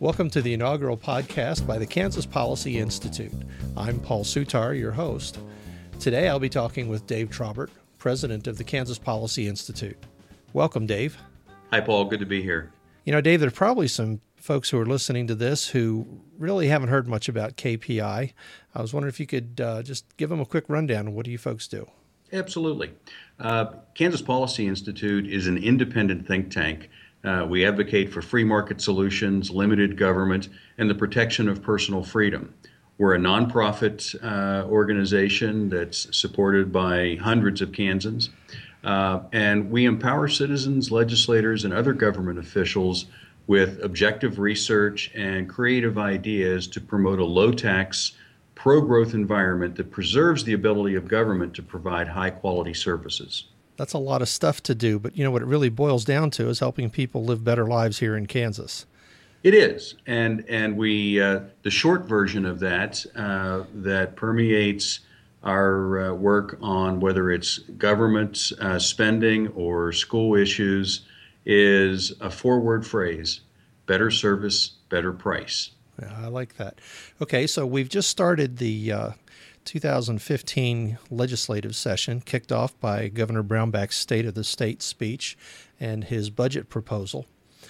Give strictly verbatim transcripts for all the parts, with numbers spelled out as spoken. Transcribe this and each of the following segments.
Welcome to the inaugural podcast by the Kansas Policy Institute. I'm Paul Sutar, your host. Today I'll be talking with Dave Trobert, president of the Kansas Policy Institute. Welcome, Dave. Hi, Paul. Good to be here. You know, Dave, there are probably some folks who are listening to this who really haven't heard much about K P I. I was wondering if you could uh, just give them a quick rundown. What do you folks do? Absolutely. Uh, Kansas Policy Institute is an independent think tank. Uh, we advocate for free market solutions, limited government, and the protection of personal freedom. We're a nonprofit uh, organization that's supported by hundreds of Kansans, uh, and we empower citizens, legislators, and other government officials with objective research and creative ideas to promote a low-tax, pro-growth environment that preserves the ability of government to provide high-quality services. That's a lot of stuff to do, but you know what it really boils down to is helping people live better lives here in Kansas. It is, and and we uh, the short version of that uh, that permeates our uh, work on whether it's government uh, spending or school issues is a four-word phrase: better service, better price. Yeah, I like that. Okay, so we've just started the uh, two thousand fifteen legislative session, kicked off by Governor Brownback's State of the State speech and his budget proposal.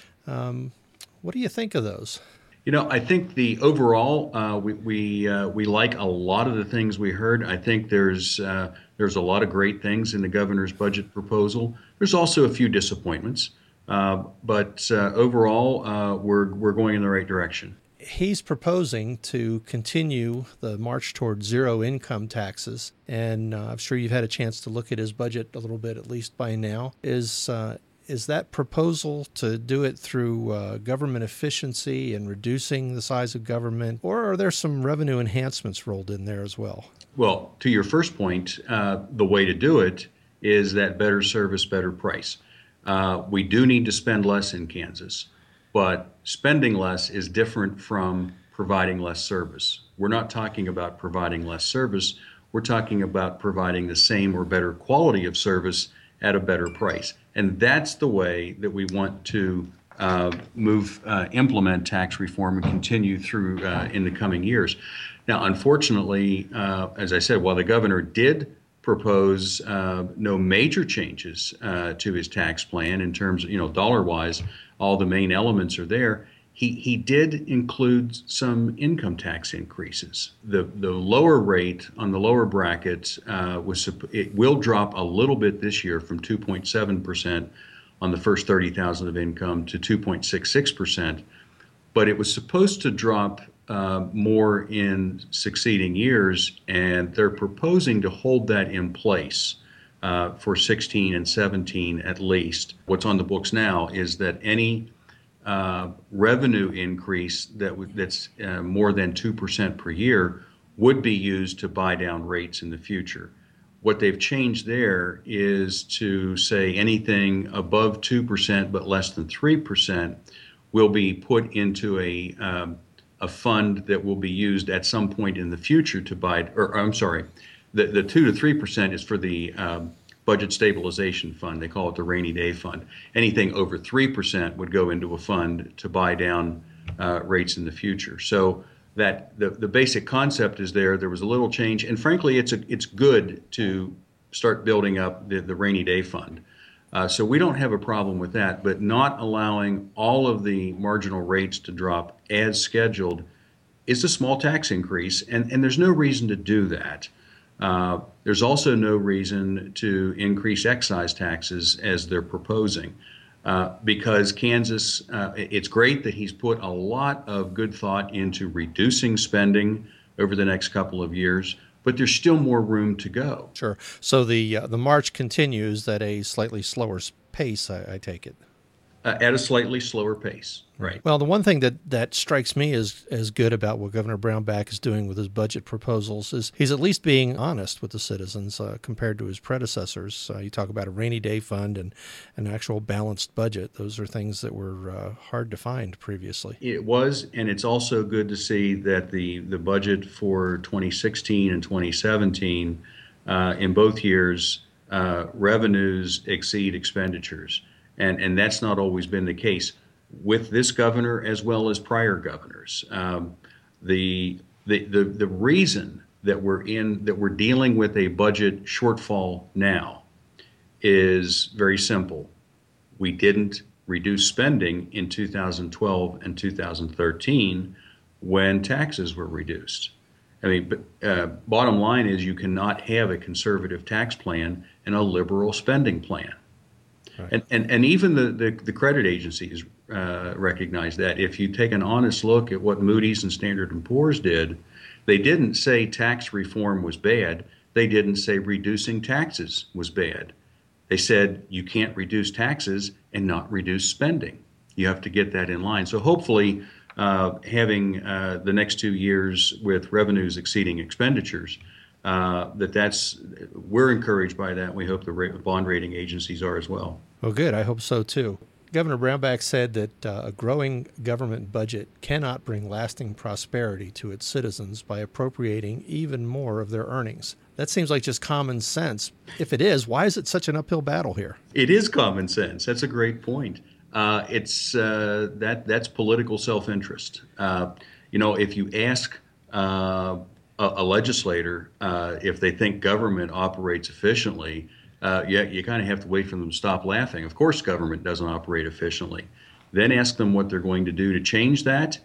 Um, what do you think of those? You know, I think the overall uh, we we uh, we like a lot of the things we heard. I think there's uh, there's a lot of great things in the governor's budget proposal. There's also a few disappointments, uh, but uh, overall uh, we're we're going in the right direction. He's proposing to continue the march toward zero income taxes, and uh, I'm sure you've had a chance to look at his budget a little bit, at least by now. Is uh, is that proposal to do it through uh, government efficiency and reducing the size of government, or are there some revenue enhancements rolled in there as well? Well, to your first point, uh, the way to do it is that better service, better price. Uh, we do need to spend less in Kansas. But spending less is different from providing less service. We're not talking about providing less service. We're talking about providing the same or better quality of service at a better price. And that's the way that we want to uh, move, uh, implement tax reform and continue through uh, in the coming years. Now, unfortunately, uh, as I said, while the governor did propose uh, no major changes uh, to his tax plan in terms of, you know, dollar-wise, all the main elements are there. He he did include some income tax increases. The the lower rate on the lower bracket uh, was it will drop a little bit this year from two point seven percent on the first thirty thousand of income to two point six six percent, but it was supposed to drop uh, more in succeeding years, and they're proposing to hold that in place. Uh, for sixteen and seventeen at least. What's on the books now is that any uh, revenue increase that w- that's uh, more than two percent per year would be used to buy down rates in the future. What they've changed there is to say anything above two percent but less than three percent will be put into a um, a fund that will be used at some point in the future to buy, or I'm sorry, The the two to three percent is for the um, budget stabilization fund. They call it the rainy day fund. Anything over three percent would go into a fund to buy down uh, rates in the future. So that the the basic concept is there. There was a little change, and frankly, it's a it's good to start building up the, the rainy day fund. Uh, so we don't have a problem with that, but not allowing all of the marginal rates to drop as scheduled is a small tax increase, and and there's no reason to do that. Uh, there's also no reason to increase excise taxes as they're proposing, uh, because Kansas, uh, it's great that he's put a lot of good thought into reducing spending over the next couple of years, but there's still more room to go. Sure. So the uh, the march continues at a slightly slower pace, I, I take it. Uh, at a slightly slower pace. Right. Well, the one thing that, that strikes me as, as good about what Governor Brownback is doing with his budget proposals is he's at least being honest with the citizens uh, compared to his predecessors. Uh, you talk about a rainy day fund and an actual balanced budget. Those are things that were uh, hard to find previously. It was, and it's also good to see that the, the budget for twenty sixteen and twenty seventeen, uh, in both years, uh, revenues exceed expenditures. And, and that's not always been the case. with this governor as well as prior governors. Um, the, the the the reason that we're in that we're dealing with a budget shortfall now is very simple. We didn't reduce spending in two thousand twelve and two thousand thirteen when taxes were reduced. I mean, but, uh, bottom line is you cannot have a conservative tax plan and a liberal spending plan. Right. And, and and even the, the, the credit agencies uh, recognize that. If you take an honest look at what Moody's and Standard and Poor's did, they didn't say tax reform was bad. They didn't say reducing taxes was bad. They said you can't reduce taxes and not reduce spending. You have to get that in line. So hopefully uh, having uh, the next two years with revenues exceeding expenditures, uh, that that's, we're encouraged by that. We hope the ra- bond rating agencies are as well. Well, good. I hope so too. Governor Brownback said that uh, a growing government budget cannot bring lasting prosperity to its citizens by appropriating even more of their earnings. That seems like just common sense. If it is, why is it such an uphill battle here? It is common sense. That's a great point. Uh, it's uh, that that's political self-interest. Uh, you know, if you ask uh, a, a legislator uh, if they think government operates efficiently, uh, yeah, you kind of have to wait for them to stop laughing. Of course, government doesn't operate efficiently. Then ask them what they're going to do to change that,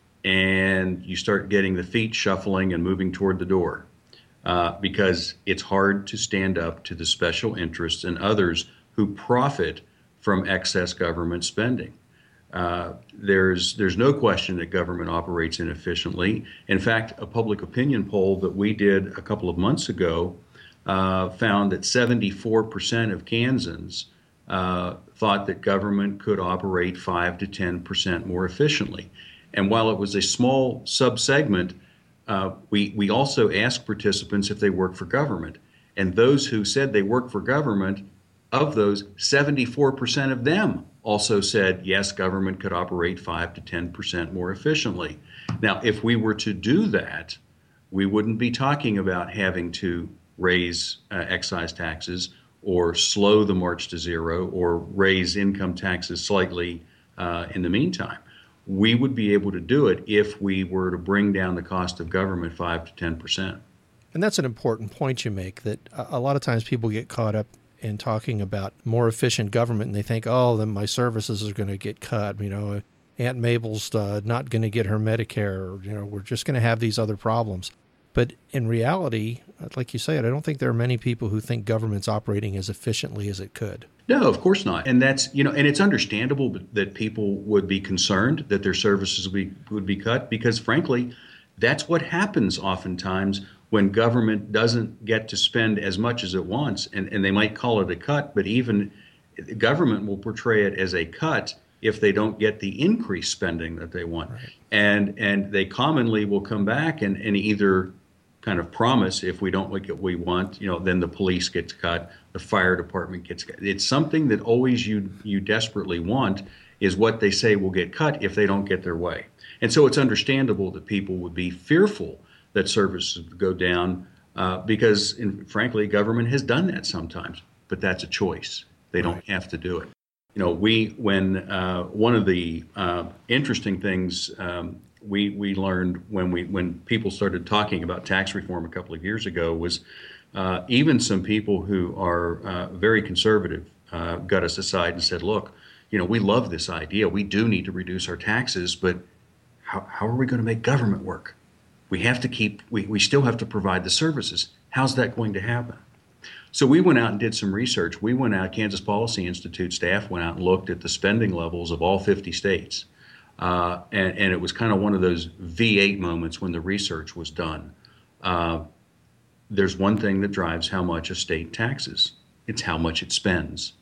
and you start getting the feet shuffling and moving toward the door. Uh, because it's hard to stand up to the special interests and others who profit from excess government spending. Uh, there's there's no question that government operates inefficiently. In fact, a public opinion poll that we did a couple of months ago uh, found that seventy-four percent of Kansans uh, thought that government could operate five to ten percent more efficiently. And while it was a small subsegment, Uh, we, we also asked participants if they work for government. And those who said they work for government, of those, seventy-four percent of them also said, yes, government could operate five to ten percent more efficiently. Now, if we were to do that, we wouldn't be talking about having to raise uh, excise taxes or slow the march to zero or raise income taxes slightly uh, in the meantime. We would be able to do it if we were to bring down the cost of government five to ten percent. And that's an important point you make, that a lot of times people get caught up in talking about more efficient government and they think, oh, then my services are going to get cut. You know, Aunt Mabel's uh, not going to get her Medicare, or, you know, we're just going to have these other problems. But in reality, like you said, I don't think there are many people who think government's operating as efficiently as it could. No, of course not. And that's, you know, and it's understandable that people would be concerned that their services would be, would be cut, because frankly, that's what happens oftentimes when government doesn't get to spend as much as it wants. And, and they might call it a cut, but even government will portray it as a cut if they don't get the increased spending that they want. Right. And and they commonly will come back and, and either kind of promise, if we don't get what we want, you know, then the police gets cut, the fire department gets cut. It's something that always you you desperately want is what they say will get cut if they don't get their way. And so it's understandable that people would be fearful that services would go down uh, because, in, frankly, government has done that sometimes, but that's a choice. They don't have to do it. You know, we, when uh, one of the uh, interesting things um, we we learned when we when people started talking about tax reform a couple of years ago was uh, even some people who are uh, very conservative uh, got us aside and said, look, you know, we love this idea. We do need to reduce our taxes, but how, how are we going to make government work? We have to keep, we, we still have to provide the services. How's that going to happen? So we went out and did some research. We went out, Kansas Policy Institute staff went out and looked at the spending levels of all fifty states. Uh, and, and it was kind of one of those V eight moments when the research was done. Uh, there's one thing that drives how much a state taxes. It's how much it spends.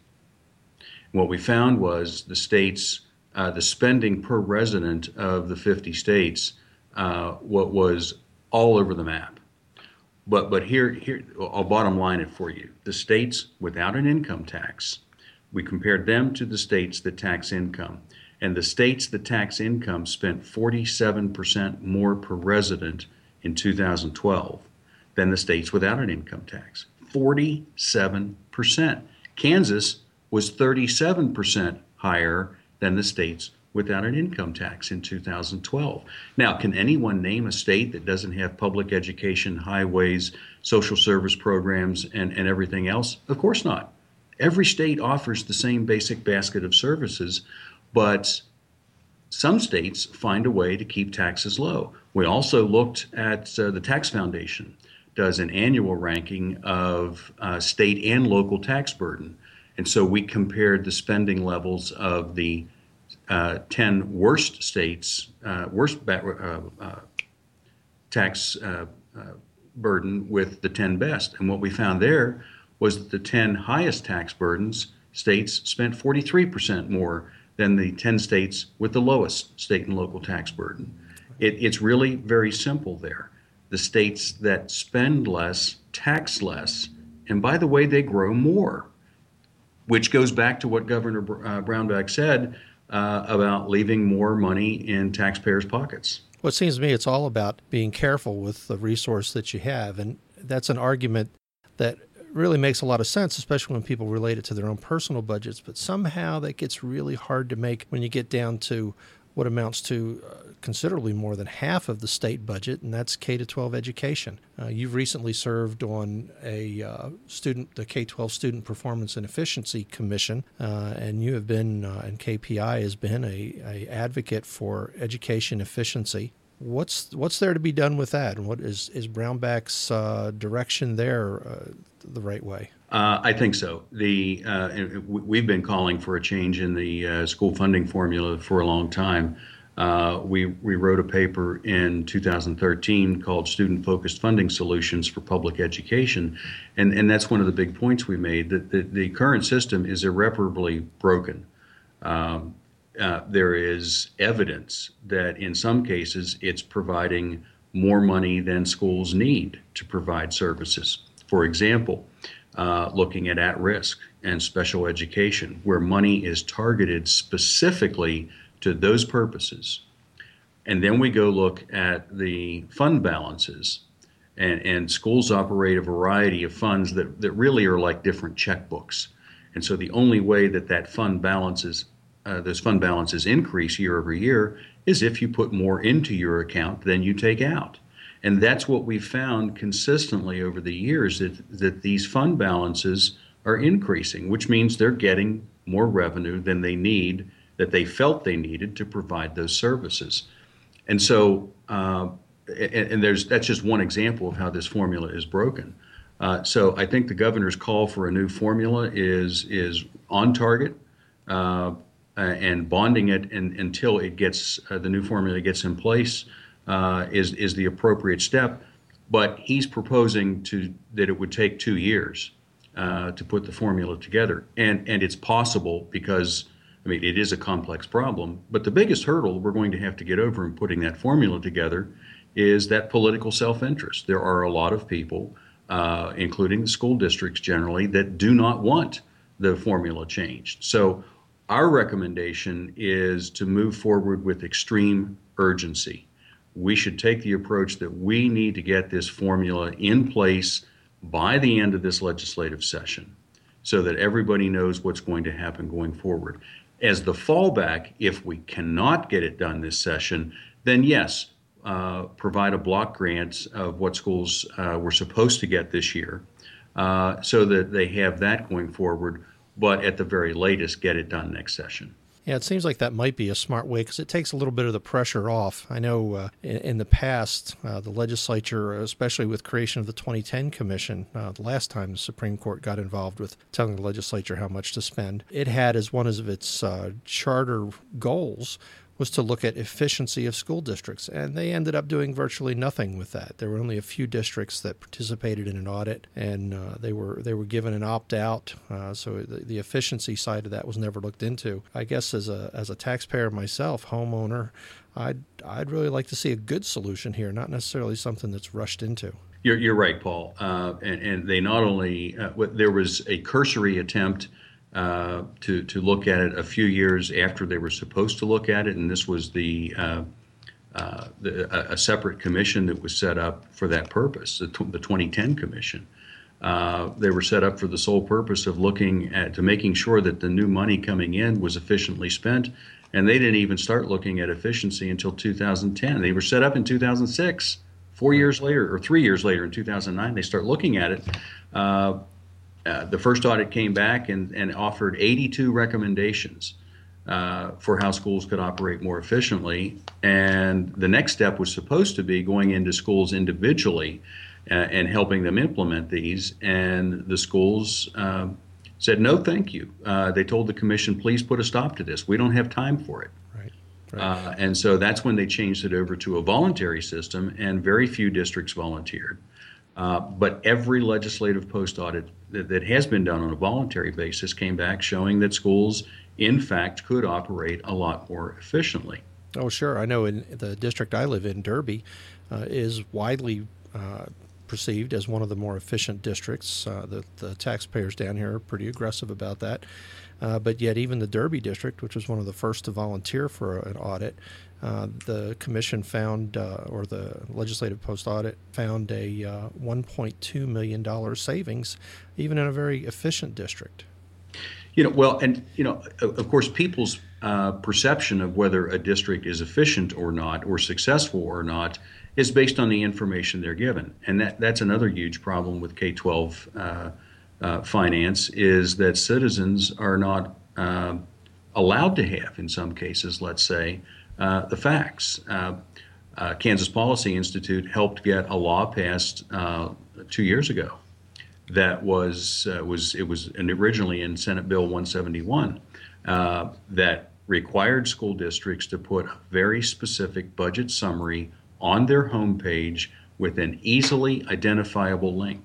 What we found was the states, uh, the spending per resident of the fifty states, uh, what was all over the map. But but here here I'll bottom line it for you. The states without an income tax, we compared them to the states that tax income. And the states that tax income spent forty-seven percent more per resident in two thousand twelve than the states without an income tax. forty-seven percent. Kansas was thirty-seven percent higher than the states without an income tax in two thousand twelve. Now, can anyone name a state that doesn't have public education, highways, social service programs, and, and everything else? Of course not. Every state offers the same basic basket of services, but some states find a way to keep taxes low. We also looked at uh, the Tax Foundation does an annual ranking of uh, state and local tax burden. And so we compared the spending levels of the uh, ten worst states, uh, worst uh, uh, tax uh, uh, burden with the ten best. And what we found there was that the ten highest tax burdens states spent forty-three percent more than the ten states with the lowest state and local tax burden. It, it's really very simple there. The states that spend less tax less, and by the way, they grow more, which goes back to what Governor uh, Brownback said uh, about leaving more money in taxpayers' pockets. Well, it seems to me it's all about being careful with the resource that you have, and that's an argument that really makes a lot of sense, especially when people relate it to their own personal budgets, but somehow that gets really hard to make when you get down to what amounts to uh, considerably more than half of the state budget, and that's K to twelve education. Uh, you've recently served on a uh, student, the K twelve Student Performance and Efficiency Commission, uh, and you have been, uh, and K P I has been a, a advocate for education efficiency. What's what's there to be done with that, and what is is Brownback's uh, direction there uh, the right way? Uh, I think so. The uh, we've been calling for a change in the uh, school funding formula for a long time. Uh, we we wrote a paper in two thousand thirteen called Student Focused Funding Solutions for Public Education, and and that's one of the big points we made, that the, the current system is irreparably broken. Um, Uh, there is evidence that in some cases it's providing more money than schools need to provide services. For example, uh, looking at at-risk and special education, where money is targeted specifically to those purposes. And then we go look at the fund balances, and, and schools operate a variety of funds that, that really are like different checkbooks. And so the only way that that fund balances Uh, those fund balances increase year over year is if you put more into your account than you take out. And that's what we've found consistently over the years, that, that these fund balances are increasing, which means they're getting more revenue than they need, that they felt they needed to provide those services. And so, uh, and, and there's that's just one example of how this formula is broken. Uh, so I think the governor's call for a new formula is, is on target. Uh, Uh, and bonding it in, until it gets uh, the new formula gets in place uh, is is the appropriate step. But he's proposing to that it would take two years uh, to put the formula together, and and it's possible because I mean it is a complex problem. But the biggest hurdle we're going to have to get over in putting that formula together is that political self-interest. There are a lot of people, uh, including the school districts generally, that do not want the formula changed. So our recommendation is to move forward with extreme urgency. We should take the approach that we need to get this formula in place by the end of this legislative session so that everybody knows what's going to happen going forward. As the fallback, if we cannot get it done this session, then yes, uh, provide a block grant of what schools uh, were supposed to get this year uh, so that they have that going forward. But at the very latest, get it done next session. Yeah, it seems like that might be a smart way because it takes a little bit of the pressure off. I know uh, in, in the past, uh, the legislature, especially with creation of the twenty ten Commission, uh, the last time the Supreme Court got involved with telling the legislature how much to spend, it had as one of its uh, charter goals was to look at efficiency of school districts, and they ended up doing virtually nothing with that. There were only a few districts that participated in an audit, and uh, they were they were given an opt-out, uh, so the, the efficiency side of that was never looked into. I guess as a as a taxpayer myself, homeowner, I'd, I'd really like to see a good solution here, not necessarily something that's rushed into. You're, you're right, Paul, uh, and, and they not only, uh, there was a cursory attempt Uh, to to look at it a few years after they were supposed to look at it, and this was the, uh, uh, the a, a separate commission that was set up for that purpose, the, the twenty ten Commission. Uh, they were set up for the sole purpose of looking at to making sure that the new money coming in was efficiently spent, And they didn't even start looking at efficiency until two thousand ten. They were set up in two thousand six. Four years later, or three years later, in two thousand nine, they start looking at it. Uh, uh, the first audit came back and, and offered eighty-two recommendations uh, for how schools could operate more efficiently. And the next step was supposed to be going into schools individually uh, and helping them implement these. And the schools uh, said, no, thank you. Uh, they told the commission, please put a stop to this. We don't have time for it. Right. Right. Uh, and so that's when they changed it over to a voluntary system, and very few districts volunteered. Uh, but every legislative post audit that, that has been done on a voluntary basis came back showing that schools, in fact, could operate a lot more efficiently. Oh, sure. I know in the district I live in, Derby, uh, is widely uh, perceived as one of the more efficient districts. Uh, the, the taxpayers down here are pretty aggressive about that. Uh, but yet even the Derby district, which was one of the first to volunteer for an audit, uh, the commission found, uh, or the legislative post audit found a uh, one point two million dollars savings, even in a very efficient district. You know, well, and, you know, of course, people's uh, perception of whether a district is efficient or not, or successful or not, is based on the information they're given. And that, that's another huge problem with K twelve uh, uh, finance, is that citizens are not uh, allowed to have, in some cases, let's say, uh, the facts. Uh, uh, Kansas Policy Institute helped get a law passed uh, two years ago that was uh, was it was originally in Senate Bill one seventy-one uh, that required school districts to put a very specific budget summary on their homepage with an easily identifiable link.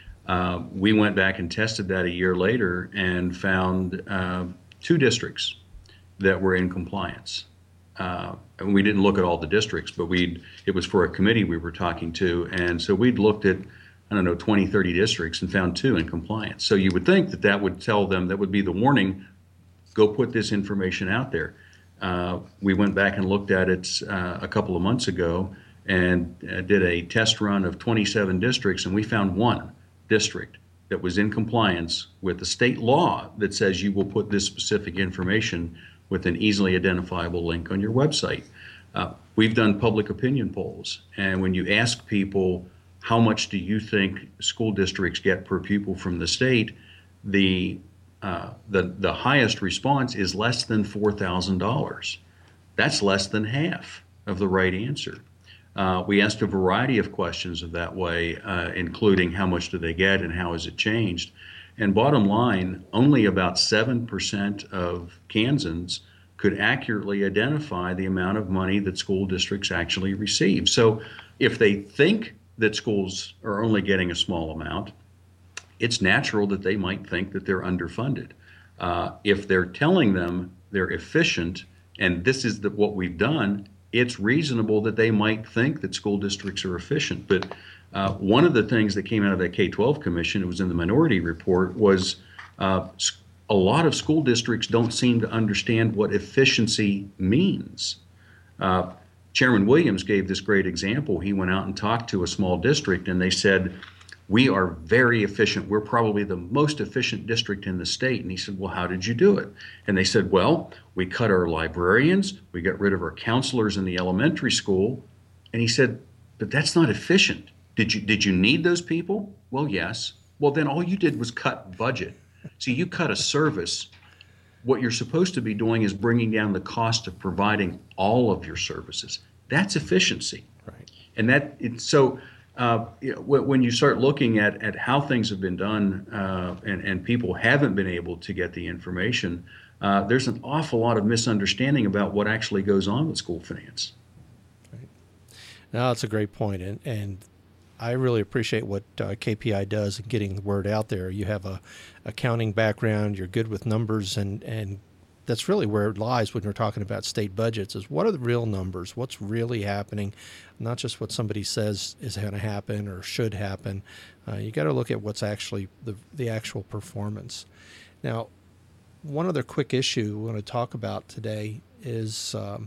Uh, we went back and tested that a year later and found uh, two districts that were in compliance. Uh, and we didn't look at all the districts, but we it was for a committee we were talking to, and so we'd looked at, I don't know, twenty, thirty districts and found two in compliance. So you would think that that would tell them, that would be the warning, go put this information out there. Uh, we went back and looked at it uh, a couple of months ago and uh, did a test run of twenty-seven districts, and we found one district that was in compliance with the state law that says you will put this specific information with an easily identifiable link on your website. Uh, we've done public opinion polls, and when you ask people, how much do you think school districts get per pupil from the state, the uh, the the highest response is less than four thousand dollars. That's less than half of the right answer. Uh, we asked a variety of questions of that way, uh, including how much do they get and how has it changed. And bottom line, only about seven percent of Kansans could accurately identify the amount of money that school districts actually receive. So if they think that schools are only getting a small amount, it's natural that they might think that they're underfunded. Uh, if they're telling them they're efficient, and this is the, what we've done, it's reasonable that they might think that school districts are efficient. But uh, one of the things that came out of that K twelve commission, it was in the minority report, was uh, a lot of school districts don't seem to understand what efficiency means. Uh, Chairman Williams gave this great example. He went out and talked to a small district, and they said, we are very efficient. We're probably the most efficient district in the state. And he said, well, how did you do it? And they said, well, we cut our librarians, we got rid of our counselors in the elementary school. And he said, but that's not efficient. Did you, did you need those people? Well, yes. Well, then all you did was cut budget. See, you cut a service. What you're supposed to be doing is bringing down the cost of providing all of your services. That's efficiency. Right. And that it's so uh, you know, when you start looking at, at how things have been done uh, and, and people haven't been able to get the information, uh, there's an awful lot of misunderstanding about what actually goes on with school finance. Right. No, that's a great point. And, and I really appreciate what uh, K P I does in getting the word out there. You have a accounting background, you're good with numbers, and, and that's really where it lies when we're talking about state budgets, is what are the real numbers, what's really happening, not just what somebody says is going to happen or should happen. Uh, you got to look at what's actually the, the actual performance. Now, one other quick issue we want to talk about today is um,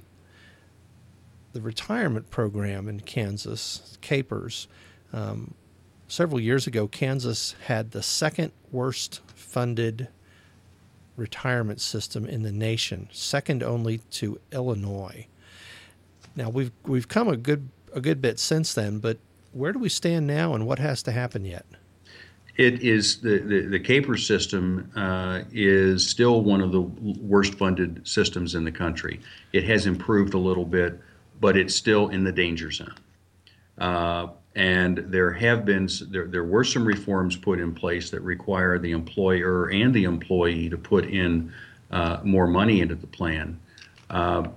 the retirement program in Kansas, CAPERS. Um, several years ago, Kansas had the second worst funded retirement system in the nation, second only to Illinois. Now we've we've come a good a good bit since then, but where do we stand now, and what has to happen yet? It is the the, the CAPER system uh, is still one of the worst funded systems in the country. It has improved a little bit, but it's still in the danger zone. Uh, and there have been there there were some reforms put in place that require the employer and the employee to put in uh, more money into the plan. Uh,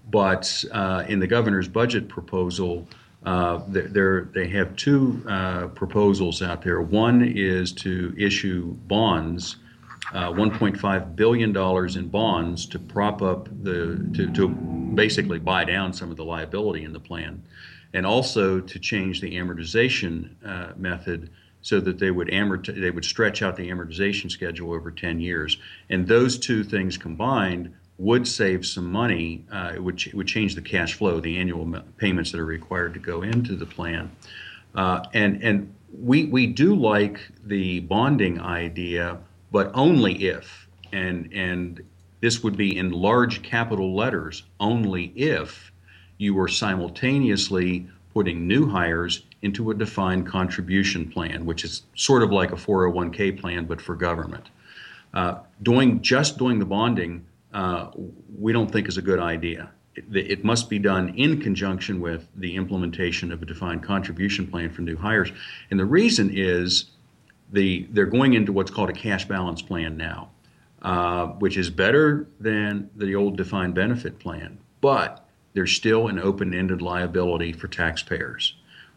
but uh, in the governor's budget proposal, uh, there they have two uh, proposals out there. One is to issue bonds, uh, one point five billion dollars in bonds to prop up the to, to basically buy down some of the liability in the plan, and also to change the amortization uh, method so that they would amort- they would stretch out the amortization schedule over ten years. And those two things combined would save some money. Uh, it would ch- it would change the cash flow, the annual m- payments that are required to go into the plan. Uh, and and we we do like the bonding idea, but only if, and and this would be in large capital letters, only if you were simultaneously putting new hires into a defined contribution plan, which is sort of like a four oh one k plan, but for government. Uh, doing just doing the bonding, uh, we don't think is a good idea. It, it must be done in conjunction with the implementation of a defined contribution plan for new hires. And the reason is the they're going into what's called a cash balance plan now, uh, which is better than the old defined benefit plan, but there's still an open-ended liability for taxpayers.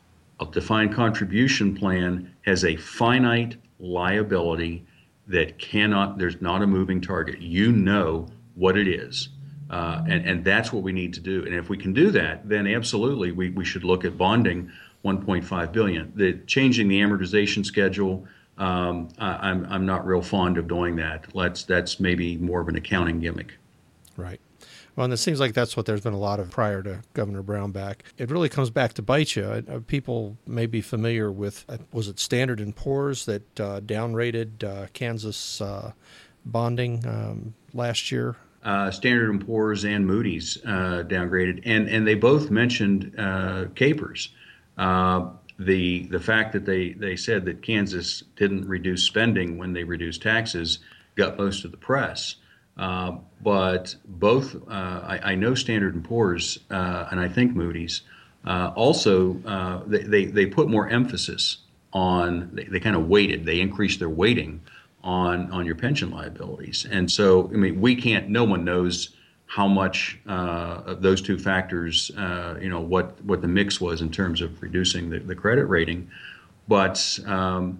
A defined contribution plan has a finite liability that cannot, there's not a moving target. You know what it is. Uh, and, and that's what we need to do. And if we can do that, then absolutely we, we should look at bonding one point five billion dollars. The changing the amortization schedule, um, I, I'm, I'm not real fond of doing that. Let's, that's maybe more of an accounting gimmick. Right. Well, and it seems like that's what there's been a lot of prior to Governor Brownback. It really comes back to bite you. Uh, people may be familiar with, uh, was it Standard and Poor's that uh, downrated uh, Kansas uh, bonding um, last year? Uh, Standard and Poor's and Moody's uh, downgraded, and and they both mentioned uh, CAPERS. Uh, the the fact that they, they said that Kansas didn't reduce spending when they reduced taxes got most of the press. Uh, but both, uh, I, I know Standard and Poor's, uh, and I think Moody's, uh, also uh, they, they they put more emphasis on. They, they kind of weighted. They increased their weighting on on your pension liabilities. And so, I mean, we can't. No one knows how much uh, of those two factors. Uh, you know what what the mix was in terms of reducing the, the credit rating, but. Um,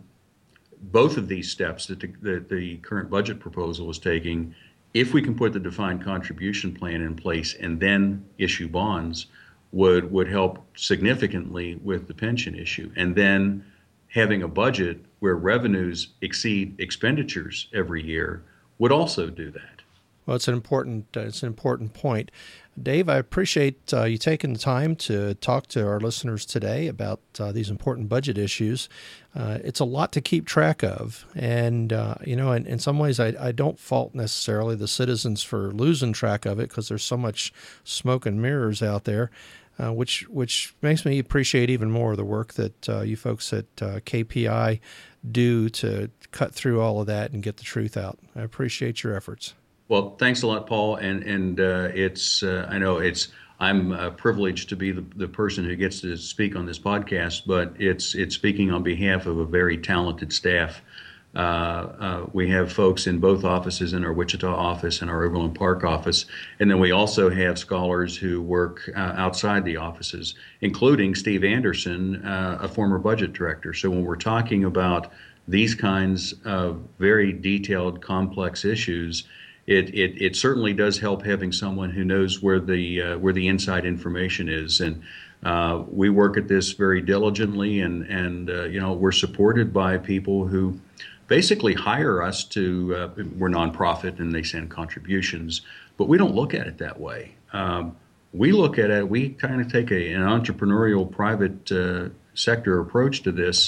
both of these steps that the, that the current budget proposal is taking, if we can put the defined contribution plan in place and then issue bonds, would would help significantly with the pension issue. And then having a budget where revenues exceed expenditures every year would also do that. Well, it's an important uh, it's an important point. Dave, I appreciate uh, you taking the time to talk to our listeners today about uh, these important budget issues. Uh, it's a lot to keep track of. And, uh, you know, in, in some ways, I, I don't fault necessarily the citizens for losing track of it because there's so much smoke and mirrors out there, uh, which which makes me appreciate even more the work that uh, you folks at uh, K P I do to cut through all of that and get the truth out. I appreciate your efforts. Well, thanks a lot, Paul. And and uh, it's uh, I know it's I'm uh, privileged to be the, the person who gets to speak on this podcast, but it's it's speaking on behalf of a very talented staff. Uh, uh, we have folks in both offices, in our Wichita office and our Overland Park office, and then we also have scholars who work uh, outside the offices, including Steve Anderson, uh, a former budget director. So when we're talking about these kinds of very detailed, complex issues, It, it it certainly does help having someone who knows where the uh, where the inside information is, and uh, we work at this very diligently, and and uh, you know we're supported by people who basically hire us to. Uh, we're nonprofit, and they send contributions, but we don't look at it that way. Um, we look at it. We kind of take a, an entrepreneurial, private uh, sector approach to this.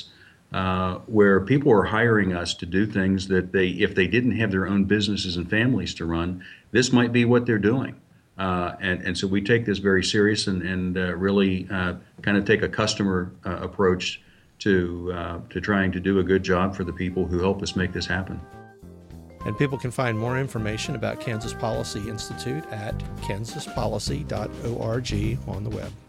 uh, where people are hiring us to do things that they, if they didn't have their own businesses and families to run, this might be what they're doing. Uh, and, and so we take this very serious and, and uh, really uh, kind of take a customer uh, approach to, uh, to trying to do a good job for the people who help us make this happen. And people can find more information about Kansas Policy Institute at kansas policy dot org on the web.